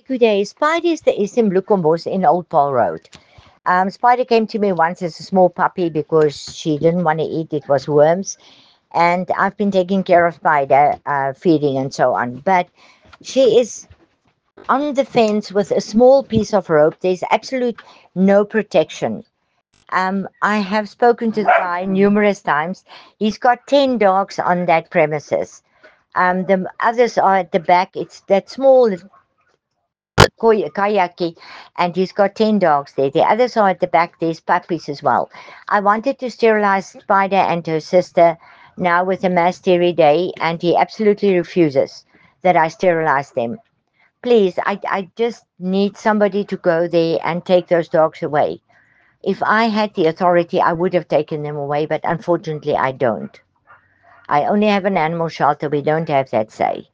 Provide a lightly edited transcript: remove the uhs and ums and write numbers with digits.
Good day. Spider is in Bloekombos in Old Paul Road. Spider came to me once as a small puppy because she didn't want to eat. It was worms. And I've been taking care of Spider, feeding and so on. But she is on the fence with a small piece of rope. There's absolute no protection. I have spoken to the guy numerous times. He's got 10 dogs on that premises. The others are at the back. It's that small kayaki, and he's got 10 dogs there. The others are at the back. There's puppies as well. I wanted to sterilize Spider and her sister now with a mass dairy day, and he absolutely refuses that I sterilize them. Please, I just need somebody to go there and take those dogs away. If I had the authority, I would have taken them away, but unfortunately, I don't. I only have an animal shelter. We don't have that say.